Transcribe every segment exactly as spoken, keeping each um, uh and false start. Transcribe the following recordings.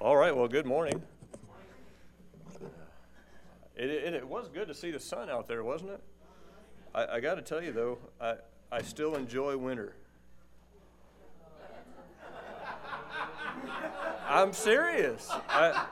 All right, well, good morning. It, it, it was good to see the sun out there, wasn't it? I, I got to tell you, though, I, I still enjoy winter. I'm serious. I,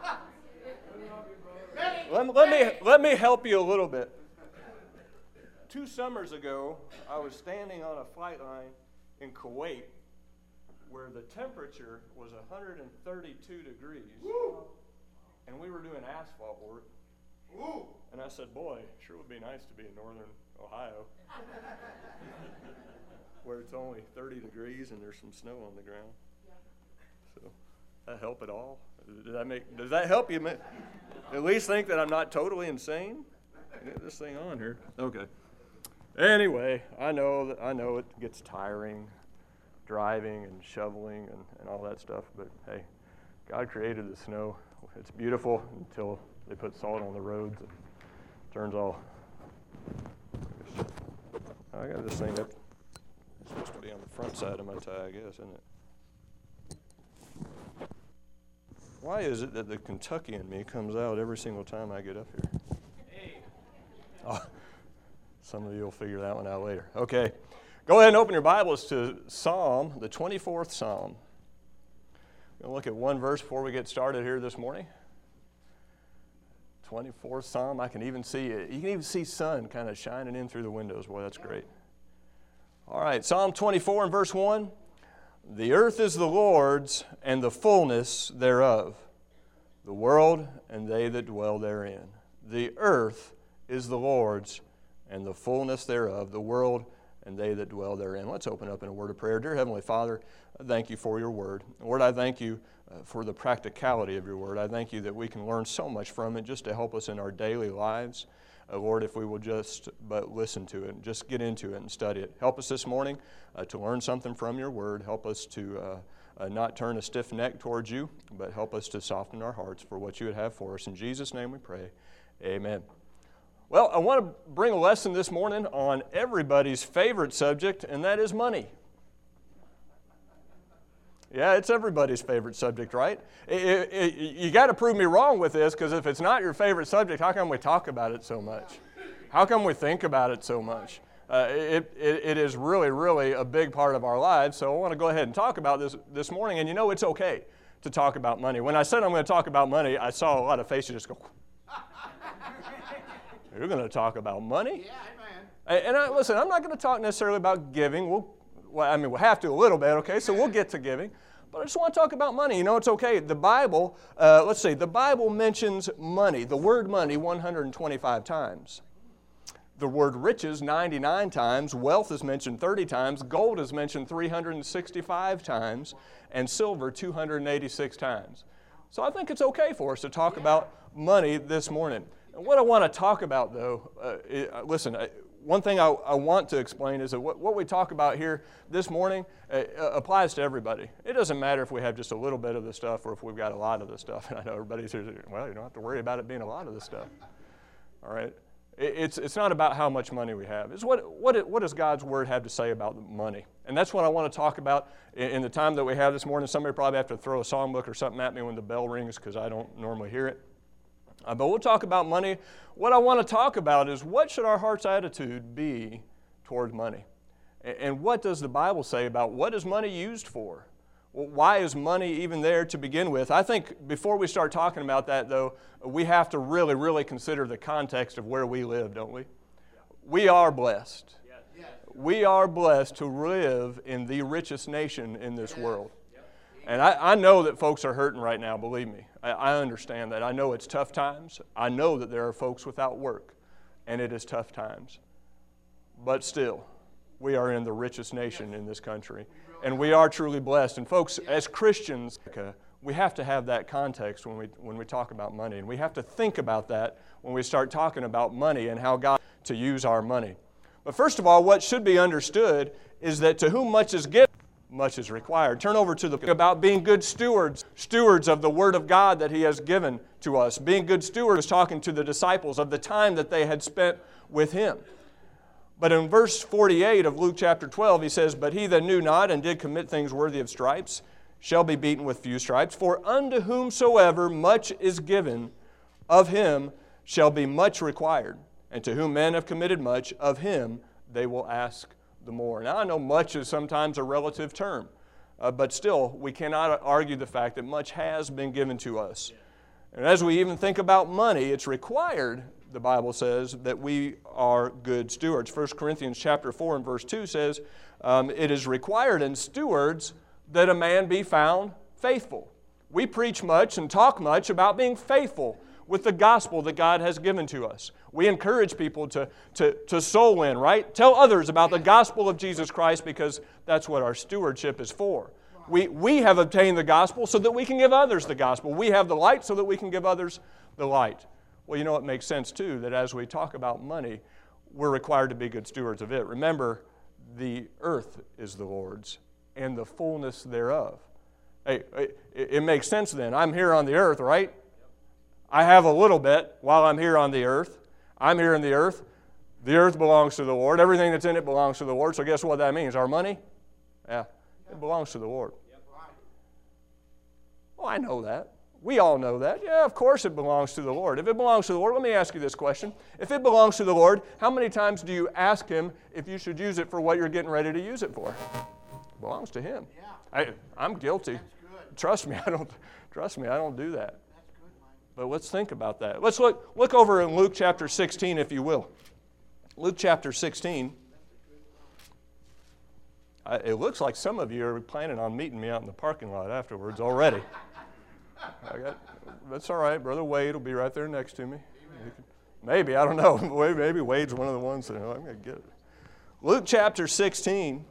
let, let, me, let me help you a little bit. Two summers ago, I was standing on a flight line in Kuwait where the temperature was one hundred thirty-two degrees. Woo! And we were doing asphalt work. Woo! And I said, boy, sure would be nice to be in northern Ohio where it's only thirty degrees and there's some snow on the ground. So, that help at all? Did that make, does that help you at least think that I'm not totally insane? Get this thing on here. Okay. Anyway, I know that I know it gets tiring, driving and shoveling and, and all that stuff, but hey, God created the snow. It's beautiful until they put salt on the roads and it turns all. I got this thing up. It's supposed to be on the front side of my tie, I guess, isn't it? Why is it that the Kentucky in me comes out every single time I get up here? Hey. Oh, some of you will figure that one out later. Okay. Go ahead and open your Bibles to Psalm, the twenty-fourth Psalm. We're going to look at one verse before we get started here this morning. twenty-fourth Psalm. I can even see it. You can even see sun kind of shining in through the windows. Boy, that's great. All right, Psalm twenty-four and verse one. The earth is the Lord's and the fullness thereof, the world and they that dwell therein. The earth is the Lord's and the fullness thereof, the world and they that dwell therein. Let's open up in a word of prayer. Dear Heavenly Father, I thank you for your word. Lord, I thank you uh, for the practicality of your word. I thank you that we can learn so much from it just to help us in our daily lives. Uh, Lord, if we will just but listen to it and just get into it and study it. Help us this morning uh, to learn something from your word. Help us to uh, uh, not turn a stiff neck towards you, but help us to soften our hearts for what you would have for us. In Jesus' name we pray. Amen. Well, I want to bring a lesson this morning on everybody's favorite subject, and that is money. Yeah, it's everybody's favorite subject, right? It, it, it, you got to prove me wrong with this, because if it's not your favorite subject, how come we talk about it so much? How come we think about it so much? Uh, it, it, it is really, really a big part of our lives, so I want to go ahead and talk about this this morning, and you know it's okay to talk about money. When I said I'm going to talk about money, I saw a lot of faces just go, you're going to talk about money? Yeah, amen. And I, listen, I'm not going to talk necessarily about giving. We'll, well, I mean, we'll have to a little bit, okay? So we'll get to giving. But I just want to talk about money. You know, it's okay. The Bible, uh, let's see, the Bible mentions money, the word money, one hundred twenty-five times. The word riches, ninety-nine times. Wealth is mentioned thirty times. Gold is mentioned three hundred sixty-five times. And silver, two hundred eighty-six times. So I think it's okay for us to talk about money this morning. And what I want to talk about, though, uh, it, uh, listen, uh, one thing I, I want to explain is that what, what we talk about here this morning uh, uh, applies to everybody. It doesn't matter if we have just a little bit of the stuff or if we've got a lot of the stuff. And I know everybody's here, well, you don't have to worry about it being a lot of the stuff. All right? It, it's, it's not about how much money we have. It's what, what, it, what does God's Word have to say about money? And that's what I want to talk about in, in the time that we have this morning. Somebody probably have to throw a songbook or something at me when the bell rings because I don't normally hear it. Uh, but we'll talk about money. What I want to talk about is what should our heart's attitude be toward money? And, and what does the Bible say about what is money used for? Well, why is money even there to begin with? I think before we start talking about that, though, we have to really, really consider the context of where we live, don't we? We are blessed. We are blessed to live in the richest nation in this world. And I, I know that folks are hurting right now, believe me. I, I understand that. I know it's tough times. I know that there are folks without work, and it is tough times. But still, we are in the richest nation in this country, and we are truly blessed. And folks, as Christians, we have to have that context when we, when we talk about money, and we have to think about that when we start talking about money and how God to use our money. But first of all, what should be understood is that to whom much is given, much is required. Turn over to the about being good stewards, stewards of the Word of God that He has given to us. Being good stewards is talking to the disciples of the time that they had spent with Him. But in verse forty-eight of Luke chapter twelve, He says, but he that knew not and did commit things worthy of stripes, shall be beaten with few stripes. For unto whomsoever much is given, of him shall be much required. And to whom men have committed much, of him they will ask the more. Now, I know much is sometimes a relative term, uh, but still, we cannot argue the fact that much has been given to us. And as we even think about money, it's required, the Bible says, that we are good stewards. First Corinthians chapter four and verse two says, um, it is required in stewards that a man be found faithful. We preach much and talk much about being faithful with the gospel that God has given to us. We encourage people to, to, to soul win, right? Tell others about the gospel of Jesus Christ, because that's what our stewardship is for. We, we have obtained the gospel so that we can give others the gospel. We have the light so that we can give others the light. Well, you know, it makes sense, too, that as we talk about money, we're required to be good stewards of it. Remember, the earth is the Lord's and the fullness thereof. Hey, it, it makes sense then. I'm here on the earth, right? I have a little bit while I'm here on the earth. I'm here in the earth. The earth belongs to the Lord. Everything that's in it belongs to the Lord. So guess what that means? Our money? Yeah, it belongs to the Lord. Well, I know that. We all know that. Yeah, of course it belongs to the Lord. If it belongs to the Lord, let me ask you this question. If it belongs to the Lord, how many times do you ask Him if you should use it for what you're getting ready to use it for? It belongs to Him. I, I'm guilty. Trust me, I don't. Trust me, I don't do that. But let's think about that. Let's look, look over in Luke chapter sixteen, if you will. Luke chapter sixteen. I, it looks like some of you are planning on meeting me out in the parking lot afterwards already. I got, that's all right. Brother Wade will be right there next to me. Can, maybe, I don't know. Maybe Wade's one of the ones that, oh, I'm going to get it. Luke chapter sixteen.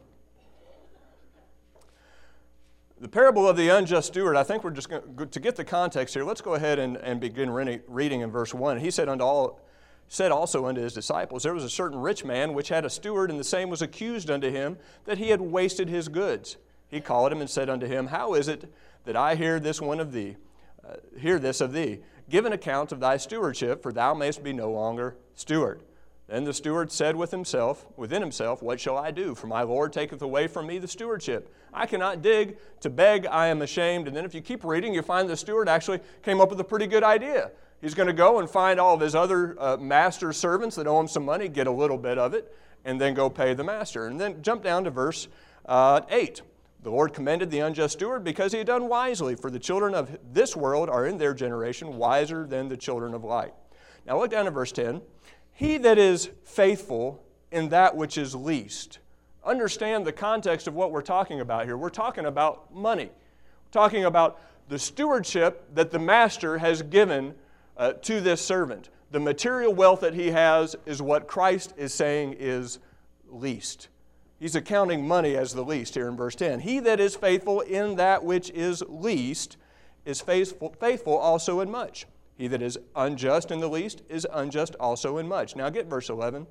The parable of the unjust steward, I think we're just going to, to get the context here, let's go ahead and, and begin re- reading in verse one. He said unto all, said also unto his disciples, there was a certain rich man which had a steward, and the same was accused unto him that he had wasted his goods. He called him and said unto him, how is it that I hear this one of thee, uh, hear this of thee? Give an account of thy stewardship, for thou mayst be no longer steward. Then the steward said with himself, within himself, what shall I do? For my Lord taketh away from me the stewardship. I cannot dig, to beg I am ashamed. And then if you keep reading, you find the steward actually came up with a pretty good idea. He's going to go and find all of his other uh, master servants that owe him some money, get a little bit of it, and then go pay the master. And then jump down to verse uh, eight. The Lord commended the unjust steward because he had done wisely, for the children of this world are in their generation wiser than the children of light. Now look down at verse ten. He that is faithful in that which is least. Understand the context of what we're talking about here. We're talking about money. We're talking about the stewardship that the master has given uh, to this servant. The material wealth that he has is what Christ is saying is least. He's accounting money as the least here in verse ten. He that is faithful in that which is least is faithful, faithful also in much. He that is unjust in the least is unjust also in much. Now get verse eleven.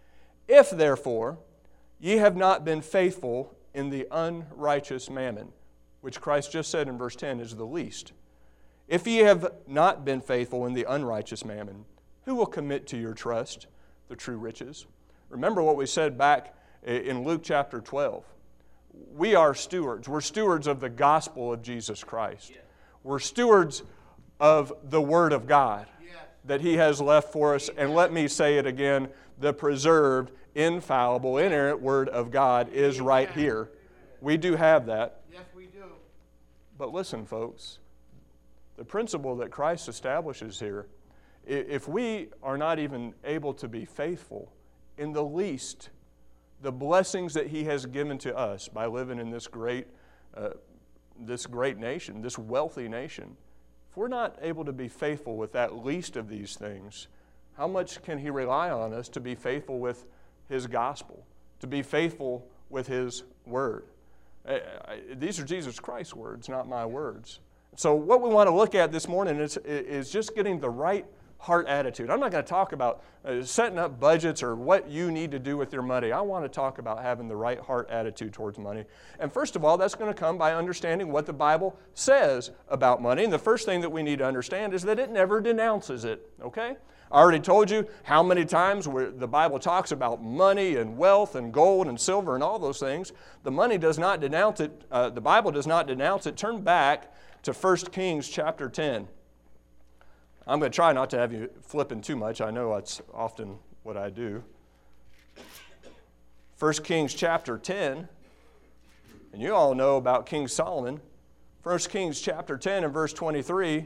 If therefore ye have not been faithful in the unrighteous mammon, which Christ just said in verse ten is the least. If ye have not been faithful in the unrighteous mammon, who will commit to your trust the true riches? Remember what we said back in Luke chapter twelve. We are stewards. We're stewards of the gospel of Jesus Christ. We're stewards of the Word of God that He has left for us. And let me say it again, the preserved, infallible, inerrant Word of God is right here. We do have that. Yes, we do. But listen, folks, the principle that Christ establishes here, if we are not even able to be faithful in the least, the blessings that He has given to us by living in this great, uh, this great nation, this wealthy nation, if we're not able to be faithful with that least of these things, how much can He rely on us to be faithful with His gospel, to be faithful with His word? I, I, these are Jesus Christ's words, not my words. So what we want to look at this morning is, is just getting the right heart attitude. I'm not going to talk about uh, setting up budgets or what you need to do with your money. I want to talk about having the right heart attitude towards money. And first of all, that's going to come by understanding what the Bible says about money. And the first thing that we need to understand is that it never denounces it, okay? I already told you how many times where the Bible talks about money and wealth and gold and silver and all those things. The money does not denounce it. Uh, the Bible does not denounce it. Turn back to First Kings chapter ten. I'm going to try not to have you flipping too much. I know that's often what I do. First Kings chapter ten. And you all know about King Solomon. First Kings chapter ten and verse twenty-three.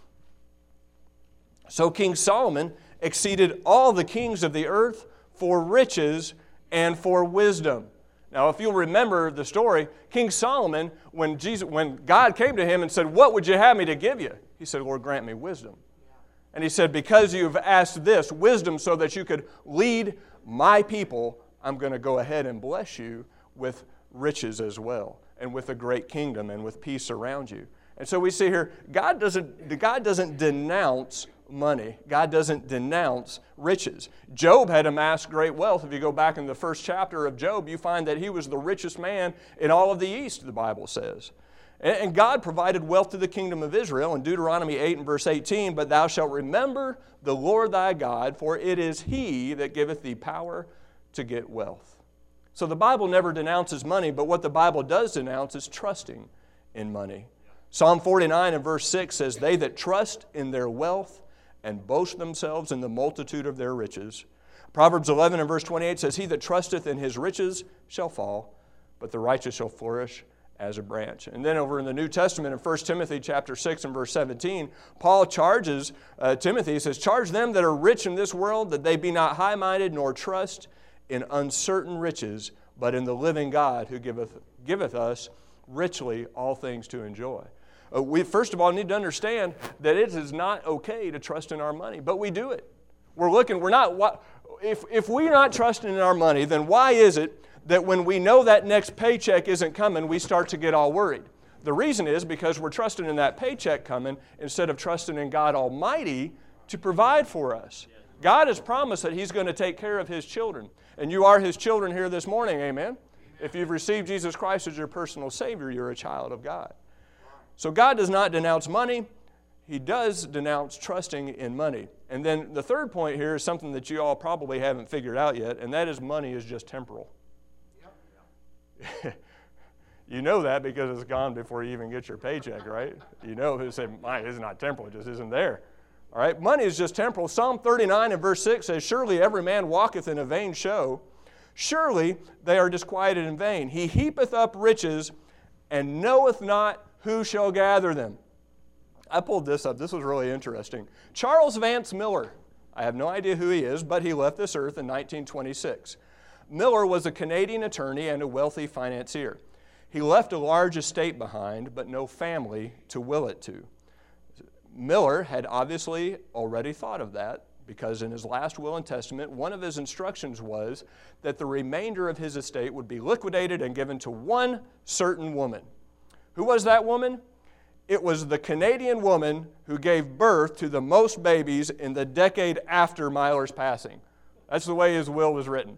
So King Solomon exceeded all the kings of the earth for riches and for wisdom. Now, if you'll remember the story, King Solomon, when Jesus, when God came to him and said, "What would you have me to give you?" He said, "Lord, grant me wisdom." And he said, "Because you've asked this, wisdom, so that you could lead my people, I'm going to go ahead and bless you with riches as well, and with a great kingdom and with peace around you." And so we see here, God doesn't, God doesn't denounce money. God doesn't denounce riches. Job had amassed great wealth. If you go back in the first chapter of Job, you find that he was the richest man in all of the East, the Bible says. And God provided wealth to the kingdom of Israel in Deuteronomy eight and verse eighteen, "But thou shalt remember the Lord thy God, for it is He that giveth thee power to get wealth." So the Bible never denounces money, but what the Bible does denounce is trusting in money. Psalm forty-nine and verse six says, "They that trust in their wealth and boast themselves in the multitude of their riches." Proverbs eleven and verse twenty-eight says, "He that trusteth in his riches shall fall, but the righteous shall flourish as a branch." And then over in the New Testament in First Timothy chapter six and verse seventeen, Paul charges uh, Timothy, he says, "Charge them that are rich in this world that they be not high-minded, nor trust in uncertain riches, but in the living God who giveth, giveth us richly all things to enjoy." Uh, we first of all need to understand that it is not okay to trust in our money, but we do it. We're looking, we're not, if, if we're not trusting in our money, then why is it that when we know that next paycheck isn't coming, we start to get all worried? The reason is because we're trusting in that paycheck coming instead of trusting in God Almighty to provide for us. God has promised that He's going to take care of His children. And you are His children here this morning, amen? If you've received Jesus Christ as your personal Savior, you're a child of God. So God does not denounce money. He does denounce trusting in money. And then the third point here is something that you all probably haven't figured out yet, and that is money is just temporal. Yep. You know that because it's gone before you even get your paycheck, right? You know who said, "Mine is not temporal, it just isn't there." All right, money is just temporal. Psalm thirty-nine and verse six says, "Surely every man walketh in a vain show. Surely they are disquieted in vain. He heapeth up riches and knoweth not who shall gather them." I pulled this up. This was really interesting. Charles Vance Miller. I have no idea who he is, but he left this earth in nineteen twenty-six. Miller was a Canadian attorney and a wealthy financier. He left a large estate behind, but no family to will it to. Miller had obviously already thought of that, because in his last will and testament, one of his instructions was that the remainder of his estate would be liquidated and given to one certain woman. Who was that woman? It was the Canadian woman who gave birth to the most babies in the decade after Miller's passing. That's the way his will was written.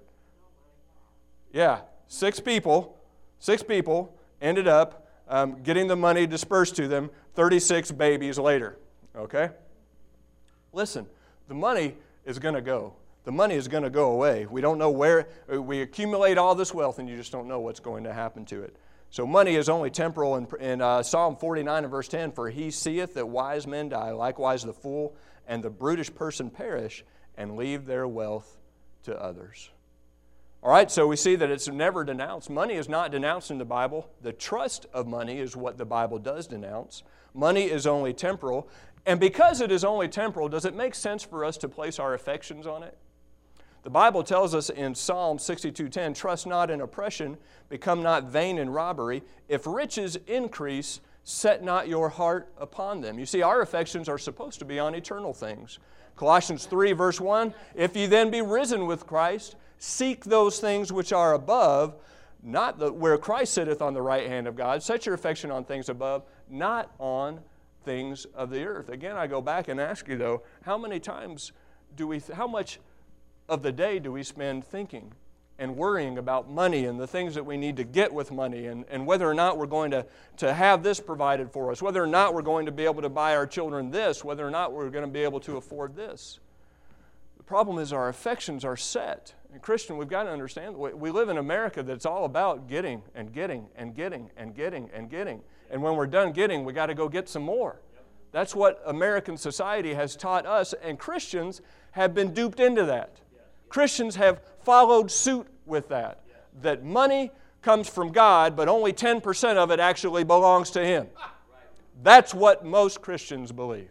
Yeah, six people, six people ended up um, getting the money dispersed to them thirty-six babies later. Okay? Listen, the money is going to go. The money is going to go away. We don't know where. We accumulate all this wealth and you just don't know what's going to happen to it. So money is only temporal. In, in uh, Psalm forty-nine and verse ten, "For he seeth that wise men die, likewise the fool and the brutish person perish, and leave their wealth to others." All right, so we see that it's never denounced. Money is not denounced in the Bible. The trust of money is what the Bible does denounce. Money is only temporal. And because it is only temporal, does it make sense for us to place our affections on it? The Bible tells us in Psalm sixty-two ten, "Trust not in oppression, become not vain in robbery. If riches increase, set not your heart upon them." You see, our affections are supposed to be on eternal things. Colossians three verse one, "If ye then be risen with Christ, seek those things which are above, not the, where Christ sitteth on the right hand of God." Set your affection on things above, not on things of the earth. Again, I go back and ask you, though, how many times do we, th- how much of the day do we spend thinking and worrying about money and the things that we need to get with money, and, and whether or not we're going to, to have this provided for us, whether or not we're going to be able to buy our children this, whether or not we're going to be able to afford this. The problem is our affections are set. And Christian, we've got to understand, we, we live in America that's all about getting and getting and getting and getting and getting. And when we're done getting, we got to go get some more. That's what American society has taught us, and Christians have been duped into that. Christians have followed suit with that, that money comes from God, but only ten percent of it actually belongs to Him. That's what most Christians believe.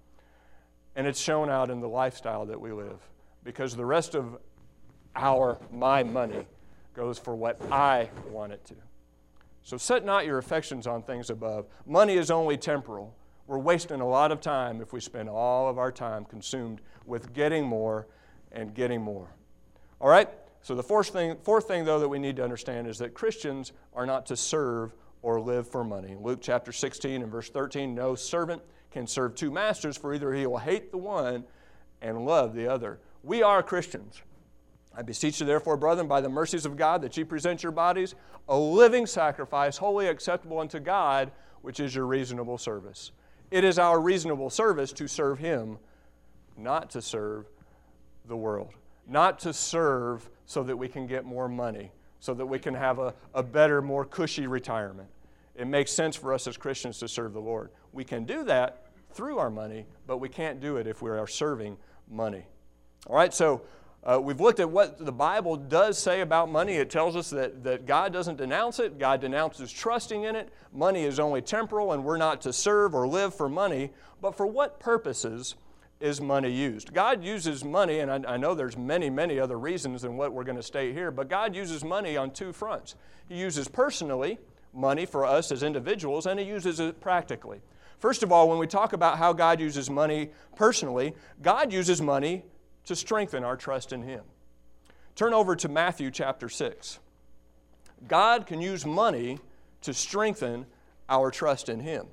And it's shown out in the lifestyle that we live, because the rest of our, my money goes for what I want it to. So set not your affections on things above. Money is only temporal. We're wasting a lot of time if we spend all of our time consumed with getting more and getting more. All right? So the fourth thing, fourth thing, though, that we need to understand is that Christians are not to serve or live for money. Luke chapter sixteen and verse thirteen, no servant can serve two masters, for either he will hate the one and love the other. We are Christians. I beseech you, therefore, brethren, by the mercies of God, that ye present your bodies a living sacrifice, wholly acceptable unto God, which is your reasonable service. It is our reasonable service to serve Him, not to serve the world. Not to serve so that we can get more money, so that we can have a, a better, more cushy retirement. It makes sense for us as Christians to serve the Lord. We can do that through our money, but we can't do it if we are serving money. All right, so uh, we've looked at what the Bible does say about money. It tells us that, that God doesn't denounce it. God denounces trusting in it. Money is only temporal, and we're not to serve or live for money. But for what purposes is money used? God uses money, and I, I know there's many, many other reasons than what we're going to state here, but God uses money on two fronts. He uses personally money for us as individuals, and He uses it practically. First of all, when we talk about how God uses money personally, God uses money to strengthen our trust in Him. Turn over to Matthew chapter six. God can use money to strengthen our trust in Him.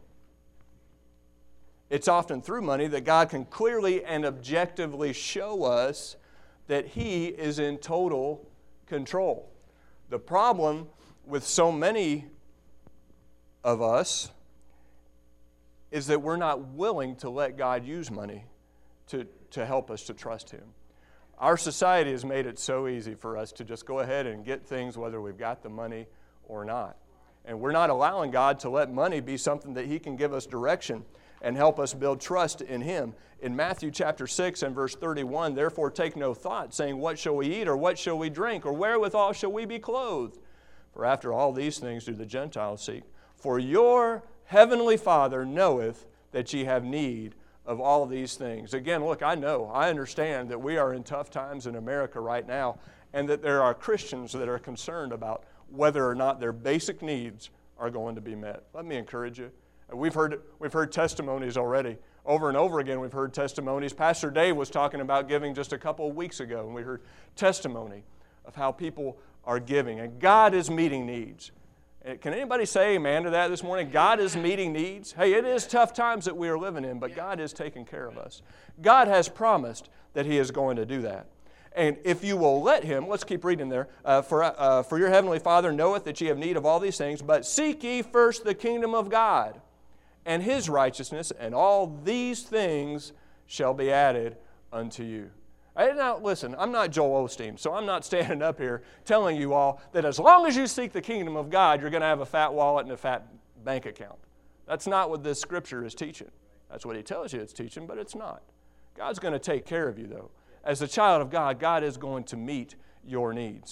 It's often through money that God can clearly and objectively show us that He is in total control. The problem with so many of us is that we're not willing to let God use money to, to help us to trust Him. Our society has made it so easy for us to just go ahead and get things whether we've got the money or not. And we're not allowing God to let money be something that He can give us direction and help us build trust in Him. In Matthew chapter six and verse thirty-one, therefore take no thought, saying, what shall we eat, or what shall we drink, or wherewithal shall we be clothed? For after all these things do the Gentiles seek. For your heavenly Father knoweth that ye have need of all these things. Again, look, I know, I understand that we are in tough times in America right now, and that there are Christians that are concerned about whether or not their basic needs are going to be met. Let me encourage you. We've heard, we've heard testimonies already. Over and over again, we've heard testimonies. Pastor Dave was talking about giving just a couple of weeks ago, and we heard testimony of how people are giving. And God is meeting needs. Can anybody say amen to that this morning? God is meeting needs. Hey, it is tough times that we are living in, but God is taking care of us. God has promised that He is going to do that. And if you will let Him, let's keep reading there. Uh, for, uh, for your heavenly Father knoweth that ye have need of all these things, but seek ye first the kingdom of God and His righteousness, and all these things shall be added unto you. I, now, listen, I'm not Joel Osteen, so I'm not standing up here telling you all that as long as you seek the kingdom of God, you're going to have a fat wallet and a fat bank account. That's not what this Scripture is teaching. That's what He tells you it's teaching, but it's not. God's going to take care of you, though. As a child of God, God is going to meet your needs.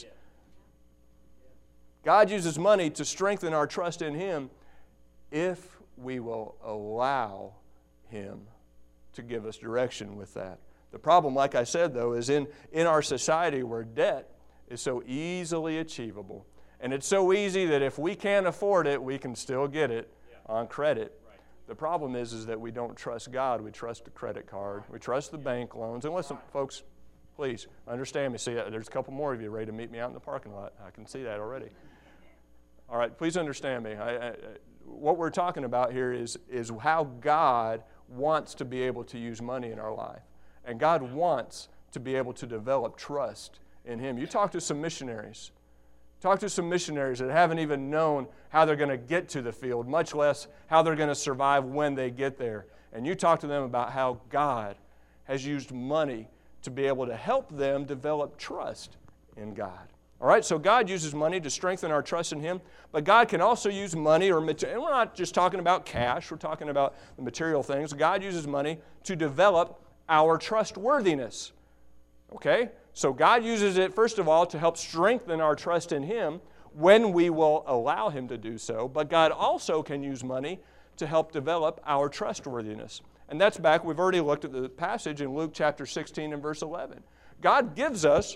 God uses money to strengthen our trust in Him if we will allow Him to give us direction with that. The problem, like I said, though, is in, in our society where debt is so easily achievable. And it's so easy that if we can't afford it, we can still get it on credit. Right. The problem is, is that we don't trust God. We trust the credit card. We trust the bank loans. And listen, folks, please understand me. See, there's a couple more of you ready to meet me out in the parking lot. I can see that already. All right, please understand me. I, I, what we're talking about here is, is how God wants to be able to use money in our life. And God wants to be able to develop trust in Him. You talk to some missionaries. Talk to some missionaries that haven't even known how they're going to get to the field, much less how they're going to survive when they get there. And you talk to them about how God has used money to be able to help them develop trust in God. All right, so God uses money to strengthen our trust in Him, but God can also use money, or and we're not just talking about cash, we're talking about the material things. God uses money to develop our trustworthiness. Okay? So God uses it, first of all, to help strengthen our trust in Him when we will allow Him to do so, but God also can use money to help develop our trustworthiness. And that's back, we've already looked at the passage in Luke chapter sixteen and verse eleven. God gives us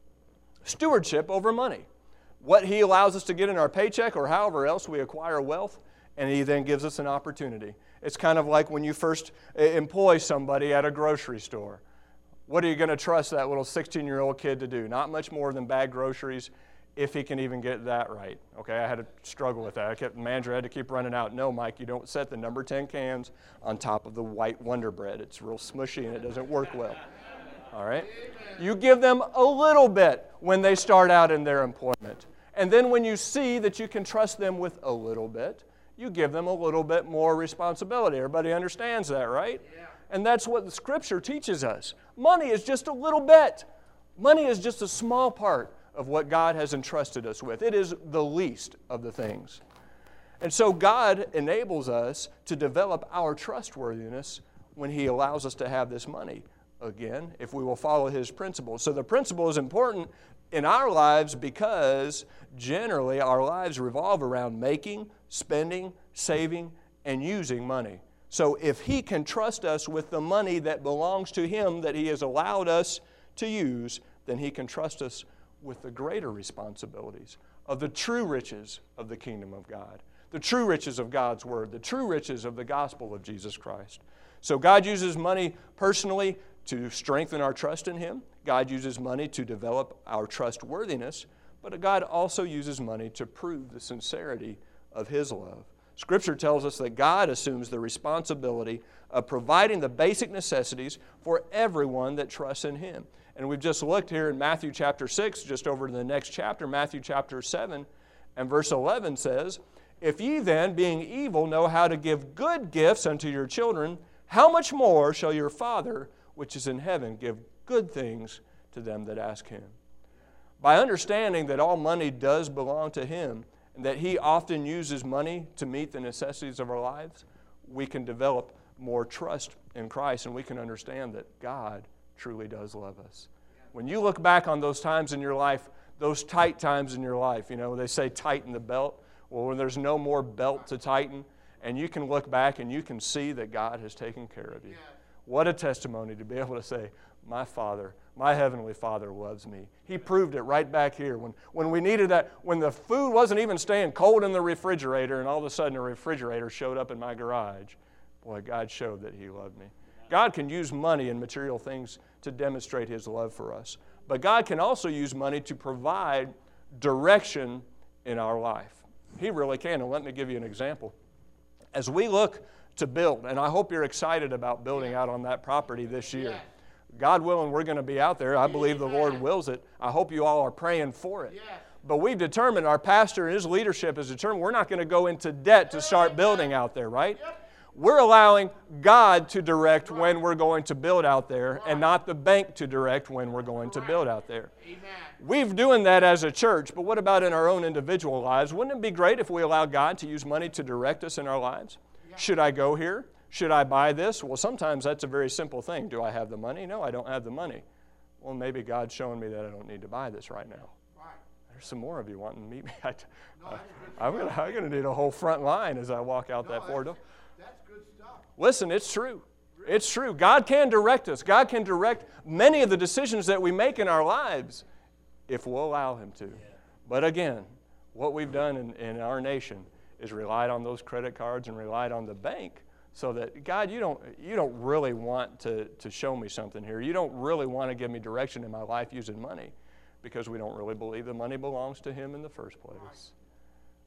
stewardship over money. What He allows us to get in our paycheck or however else we acquire wealth, and He then gives us an opportunity. It's kind of like when you first employ somebody at a grocery store. What are you going to trust that little sixteen-year-old kid to do? Not much more than bag groceries, if he can even get that right. Okay, I had to struggle with that. I kept, the manager had to keep running out. No, Mike, you don't set the number ten cans on top of the white Wonder Bread. It's real smushy and it doesn't work well. All right? You give them a little bit when they start out in their employment. And then when you see that you can trust them with a little bit, you give them a little bit more responsibility. Everybody understands that, right? Yeah. And that's what the Scripture teaches us. Money is just a little bit. Money is just a small part of what God has entrusted us with. It is the least of the things. And so God enables us to develop our trustworthiness when He allows us to have this money. Again, if we will follow His principles. So the principle is important in our lives because generally our lives revolve around making, spending, saving, and using money. So if He can trust us with the money that belongs to Him that He has allowed us to use, then He can trust us with the greater responsibilities of the true riches of the kingdom of God, the true riches of God's Word, the true riches of the gospel of Jesus Christ. So God uses money personally to strengthen our trust in Him. God uses money to develop our trustworthiness, but God also uses money to prove the sincerity of His love. Scripture tells us that God assumes the responsibility of providing the basic necessities for everyone that trusts in Him. And we've just looked here in Matthew chapter six, just over to the next chapter, Matthew chapter seven, and verse eleven says, "If ye then, being evil, know how to give good gifts unto your children, how much more shall your Father, which is in heaven, give good things to them that ask Him?" By understanding that all money does belong to Him, and that He often uses money to meet the necessities of our lives, we can develop more trust in Christ, and we can understand that God truly does love us. When you look back on those times in your life, those tight times in your life, you know, they say tighten the belt. Well, when there's no more belt to tighten, and you can look back and you can see that God has taken care of you. What a testimony to be able to say, my Father, my Heavenly Father loves me. He proved it right back here. When, when we needed that, when the food wasn't even staying cold in the refrigerator and all of a sudden a refrigerator showed up in my garage, boy, God showed that He loved me. God can use money and material things to demonstrate His love for us. But God can also use money to provide direction in our life. He really can. And let me give you an example. As we look to build, and I hope you're excited about building out on that property this year. God willing, we're going to be out there. I believe the Lord wills it. I hope you all are praying for it. But we've determined, our pastor and his leadership has determined, we're not going to go into debt to start building out there, right? We're allowing God to direct when we're going to build out there and not the bank to direct when we're going to build out there. We've doing that as a church, but what about in our own individual lives? Wouldn't it be great if we allow God to use money to direct us in our lives? Should I go here? Should I buy this? Well, sometimes that's a very simple thing. Do I have the money? No, I don't have the money. Well, maybe God's showing me that I don't need to buy this right now. There's some more of you wanting to meet me. I, uh, I'm going I'm to need a whole front line as I walk out that four door. That's good stuff. Listen, it's true. It's true. God can direct us. God can direct many of the decisions that we make in our lives if we'll allow Him to. But again, what we've done in, in our nation is relied on those credit cards and relied on the bank so that, God, you don't, you don't really want to, to show me something here. You don't really want to give me direction in my life using money because we don't really believe the money belongs to Him in the first place.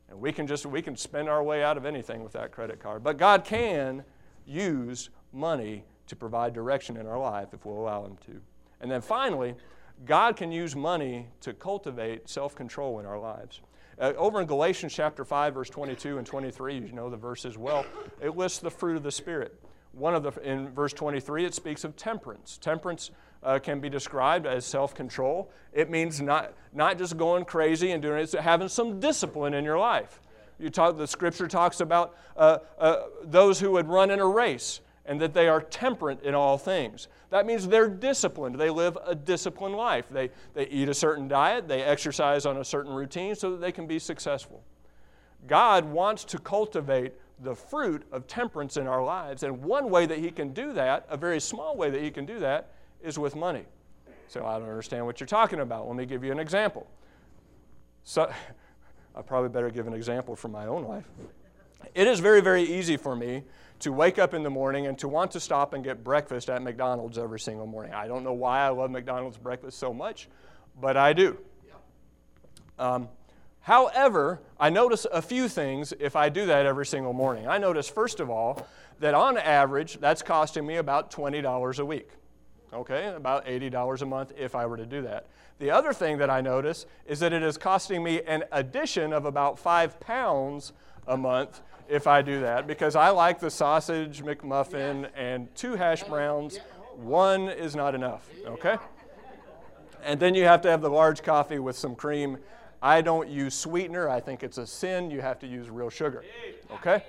And we can just, we can spend our way out of anything with that credit card. But God can use money to provide direction in our life if we'll allow Him to. And then finally, God can use money to cultivate self-control in our lives. Uh, over in Galatians chapter five, verse twenty-two and twenty-three, you know the verses well, it lists the fruit of the Spirit. One of the, in verse twenty-three, it speaks of temperance. Temperance uh, can be described as self-control. It means not, not just going crazy and doing it, it's having some discipline in your life. You talk, the Scripture talks about uh, uh, those who would run in a race and that they are temperate in all things. That means they're disciplined. They live a disciplined life. They, they eat a certain diet. They exercise on a certain routine so that they can be successful. God wants to cultivate the fruit of temperance in our lives. And one way that He can do that, a very small way that He can do that, is with money. So I don't understand what you're talking about. Let me give you an example. So I probably better give an example from my own life. It is very, very easy for me to wake up in the morning and to want to stop and get breakfast at McDonald's every single morning. I don't know why I love McDonald's breakfast so much, but I do. Um, however, I notice a few things if I do that every single morning. I notice, first of all, that on average, that's costing me about twenty dollars a week. Okay, about eighty dollars a month if I were to do that. The other thing that I notice is that it is costing me an addition of about five pounds a month if I do that, because I like the sausage McMuffin and two hash browns. One is not enough, okay? And then you have to have the large coffee with some cream. I don't use sweetener. I think it's a sin. You have to use real sugar, okay?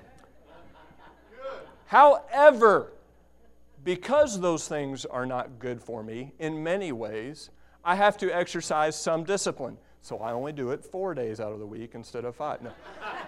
However, because those things are not good for me in many ways, I have to exercise some discipline. So I only do it four days out of the week instead of five. No.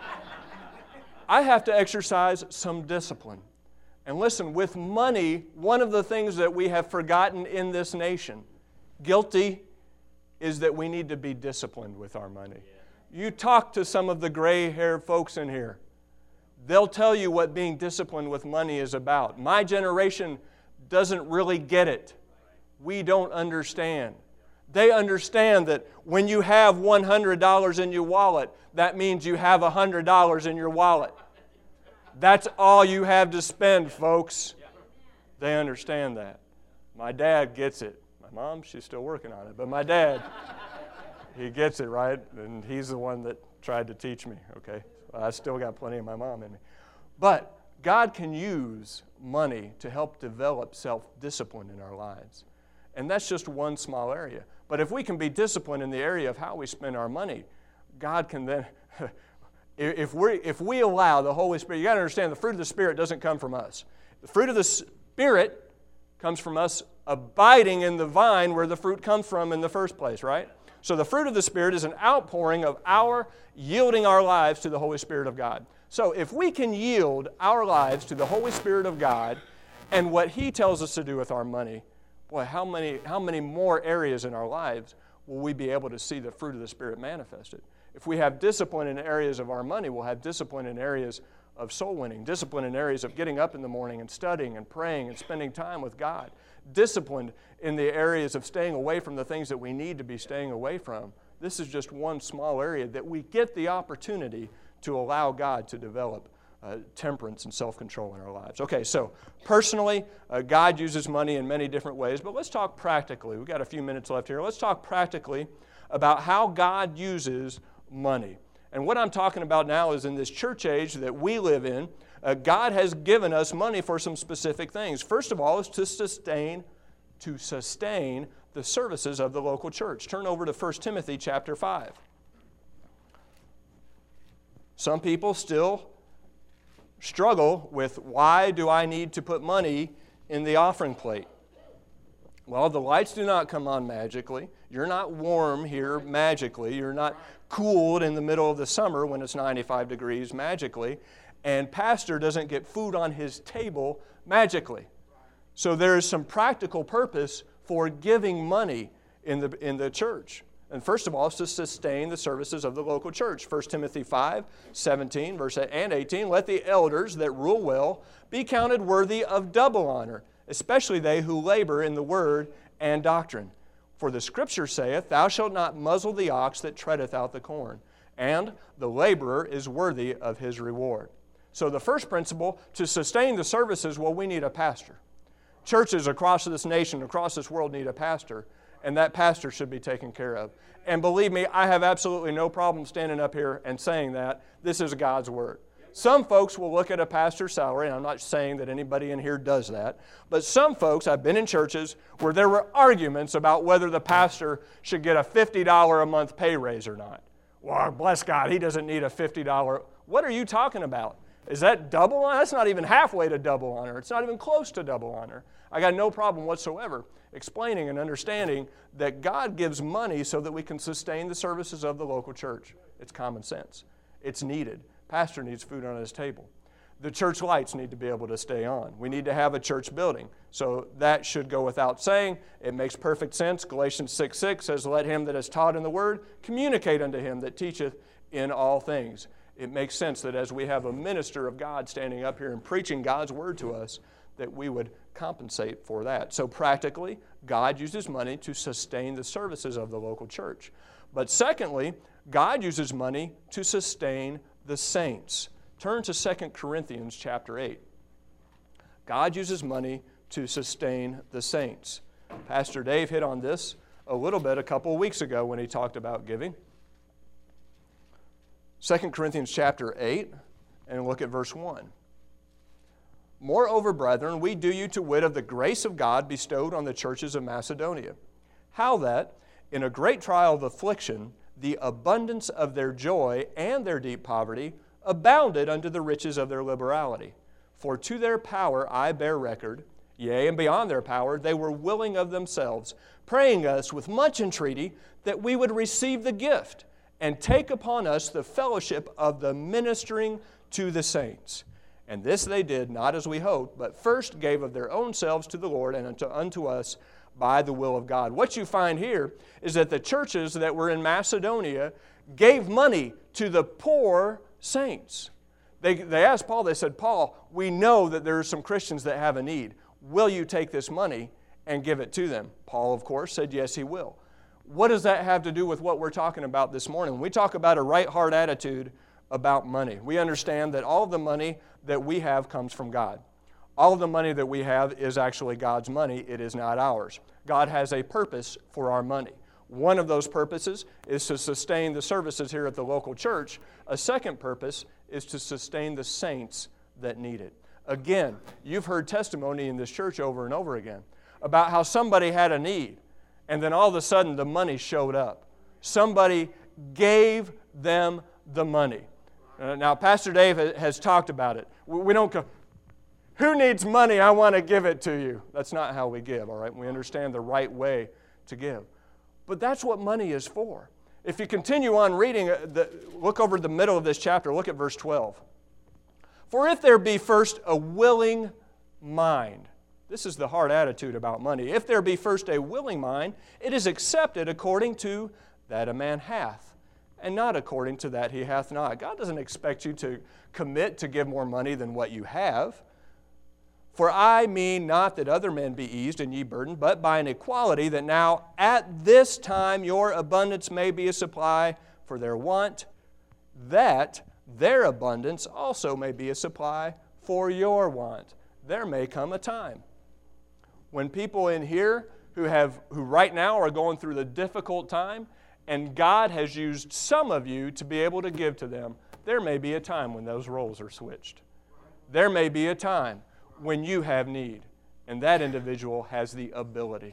I have to exercise some discipline. And listen, with money, one of the things that we have forgotten in this nation, guilty, is that we need to be disciplined with our money. You talk to some of the gray-haired folks in here. They'll tell you what being disciplined with money is about. My generation doesn't really get it. We don't understand. They understand that when you have one hundred dollars in your wallet, that means you have one hundred dollars in your wallet. That's all you have to spend, folks. They understand that. My dad gets it. My mom, she's still working on it. But my dad, he gets it, right? And he's the one that tried to teach me, okay? I still got plenty of my mom in me. But God can use money to help develop self-discipline in our lives. And that's just one small area. But if we can be disciplined in the area of how we spend our money, God can then, if we if we allow the Holy Spirit, you got to understand the fruit of the Spirit doesn't come from us. The fruit of the Spirit comes from us abiding in the vine where the fruit comes from in the first place, right? So the fruit of the Spirit is an outpouring of our yielding our lives to the Holy Spirit of God. So if we can yield our lives to the Holy Spirit of God and what He tells us to do with our money, boy, how many, how many more areas in our lives will we be able to see the fruit of the Spirit manifested? If we have discipline in areas of our money, we'll have discipline in areas of soul winning, discipline in areas of getting up in the morning and studying and praying and spending time with God, disciplined in the areas of staying away from the things that we need to be staying away from. This is just one small area that we get the opportunity to allow God to develop uh, temperance and self-control in our lives. Okay, so personally, uh, God uses money in many different ways, but let's talk practically. We've got a few minutes left here. Let's talk practically about how God uses money. And what I'm talking about now is in this church age that we live in, uh, God has given us money for some specific things. First of all is to sustain, to sustain the services of the local church. Turn over to First Timothy chapter five. Some people still struggle with, why do I need to put money in the offering plate? Well, the lights do not come on magically. You're not warm here magically. You're not cooled in the middle of the summer when it's ninety-five degrees magically. And pastor doesn't get food on his table magically. So there is some practical purpose for giving money in the, in the church. And first of all, it's to sustain the services of the local church. First Timothy five, seventeen, verse and eighteen, let the elders that rule well be counted worthy of double honor, especially they who labor in the word and doctrine. For the Scripture saith, thou shalt not muzzle the ox that treadeth out the corn. and the laborer is worthy of his reward. So the first principle, to sustain the services, well, we need a pastor. Churches across this nation, across this world need a pastor, and that pastor should be taken care of. And believe me, I have absolutely no problem standing up here and saying that. This is God's Word. Some folks will look at a pastor's salary, and I'm not saying that anybody in here does that, but some folks, I've been in churches where there were arguments about whether the pastor should get a fifty dollars a month pay raise or not. Well, bless God, he doesn't need a fifty dollars. What are you talking about? Is that double honor? That's not even halfway to double honor. It's not even close to double honor. I got no problem whatsoever explaining and understanding that God gives money so that we can sustain the services of the local church. It's common sense. It's needed. Pastor needs food on his table. The church lights need to be able to stay on. We need to have a church building. So that should go without saying. It makes perfect sense. Galatians six six says, "Let him that is taught in the word communicate unto him that teacheth in all things." It makes sense that as we have a minister of God standing up here and preaching God's word to us, that we would compensate for that. So practically, God uses money to sustain the services of the local church. But secondly, God uses money to sustain the saints. Turn to Second Corinthians chapter eight. God uses money to sustain the saints. Pastor Dave hit on this a little bit a couple of weeks ago when he talked about giving. Second Corinthians chapter eight, and look at verse one. "Moreover, brethren, we do you to wit of the grace of God bestowed on the churches of Macedonia, how that, in a great trial of affliction, the abundance of their joy and their deep poverty abounded unto the riches of their liberality. For to their power I bear record, yea, and beyond their power, they were willing of themselves, praying us with much entreaty that we would receive the gift and take upon us the fellowship of the ministering to the saints. And this they did, not as we hoped, but first gave of their own selves to the Lord and unto, unto us by the will of God." What you find here is that the churches that were in Macedonia gave money to the poor saints. They, they asked Paul, they said, "Paul, we know that there are some Christians that have a need. Will you take this money and give it to them?" Paul, of course, said, yes, he will. What does that have to do with what we're talking about this morning? When we talk about a right heart attitude about money, we understand that all the money that we have comes from God. All of the money that we have is actually God's money. It is not ours. God has a purpose for our money. One of those purposes is to sustain the services here at the local church. A second purpose is to sustain the saints that need it. Again, you've heard testimony in this church over and over again about how somebody had a need, and then all of a sudden the money showed up. Somebody gave them the money. Uh, now, Pastor Dave has talked about it. We don't go, "Who needs money? I want to give it to you." That's not how we give, all right? We understand the right way to give. But that's what money is for. If you continue on reading, the, look over the middle of this chapter, look at verse twelve. "For if there be first a willing mind," this is the hard attitude about money, "if there be first a willing mind, it is accepted according to that a man hath, and not according to that he hath not." God doesn't expect you to commit to give more money than what you have. "For I mean not that other men be eased and ye burdened, but by an equality, that now at this time your abundance may be a supply for their want, that their abundance also may be a supply for your want." There may come a time when people in here who have who right now are going through the difficult time, and God has used some of you to be able to give to them, there may be a time when those roles are switched. There may be a time when you have need, and that individual has the ability.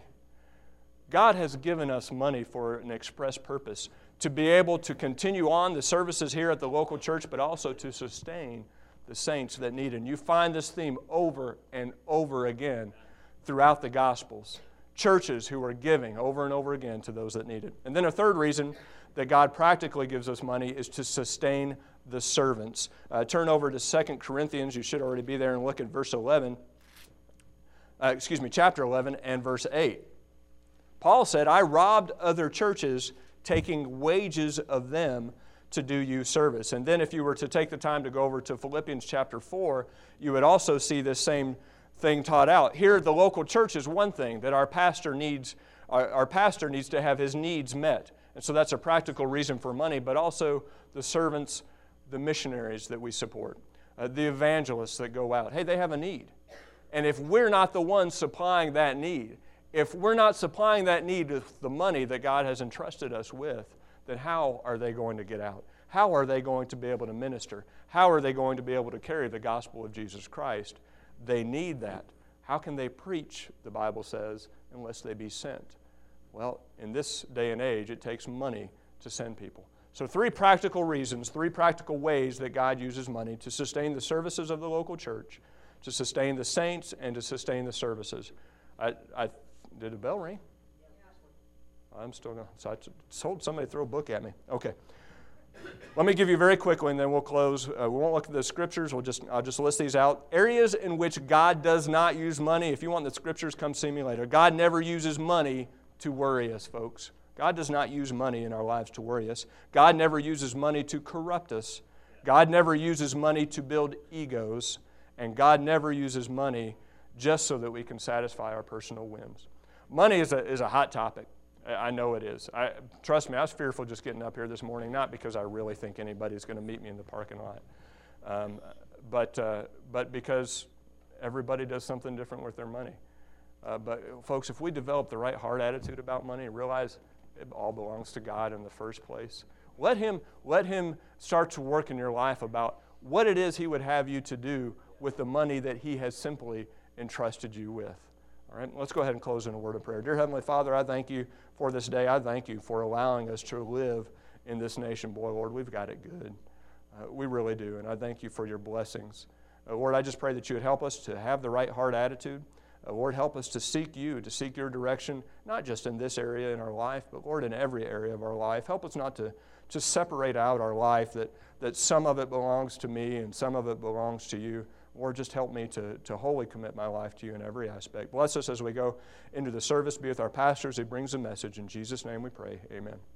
God has given us money for an express purpose, to be able to continue on the services here at the local church, but also to sustain the saints that need it. And you find this theme over and over again throughout the Gospels. Churches who are giving over and over again to those that need it. And then a third reason that God practically gives us money is to sustain the servants. Uh, turn over to Second Corinthians. You should already be there, and look at verse eleven. Uh, excuse me, chapter eleven and verse eight. Paul said, "I robbed other churches, taking wages of them to do you service." And then if you were to take the time to go over to Philippians chapter four, you would also see this same thing taught out. Here at the local church is one thing, that our pastor needs, our, our pastor needs to have his needs met. And so that's a practical reason for money, but also the servants, the missionaries that we support, uh, the evangelists that go out. Hey, they have a need. And if we're not the ones supplying that need, if we're not supplying that need with the money that God has entrusted us with, then how are they going to get out? How are they going to be able to minister? How are they going to be able to carry the gospel of Jesus Christ? They need that. How can they preach, the Bible says, unless they be sent? Well, in this day and age, it takes money to send people. So three practical reasons, three practical ways that God uses money to sustain the services of the local church, to sustain the saints, and to sustain the services. I, I did a bell ring? I'm still going to, so I told somebody to throw a book at me. Okay. Let me give you very quickly, and then we'll close. Uh, we won't look at the scriptures. We'll just, I'll just list these out. Areas in which God does not use money. If you want the scriptures, come see me later. God never uses money to worry us, folks. God does not use money in our lives to worry us. God never uses money to corrupt us. God never uses money to build egos. And God never uses money just so that we can satisfy our personal whims. Money is a, is a hot topic. I know it is. I, trust me, I was fearful just getting up here this morning, not because I really think anybody's going to meet me in the parking lot, um, but, uh, but because everybody does something different with their money. Uh, but folks, if we develop the right heart attitude about money and realize it all belongs to God in the first place, let Him, let Him start to work in your life about what it is He would have you to do with the money that He has simply entrusted you with. All right, let's go ahead and close in a word of prayer. Dear Heavenly Father, I thank you for this day. I thank you for allowing us to live in this nation. Boy, Lord, we've got it good. Uh, we really do, and I thank you for your blessings. Uh, Lord, I just pray that you would help us to have the right heart attitude. Uh, Lord, help us to seek you, to seek your direction, not just in this area in our life, but, Lord, in every area of our life. Help us not to, to separate out our life, that, that some of it belongs to me and some of it belongs to you. Lord, just help me to, to wholly commit my life to you in every aspect. Bless us as we go into the service. Be with our pastor as he brings the message. In Jesus' name we pray. Amen.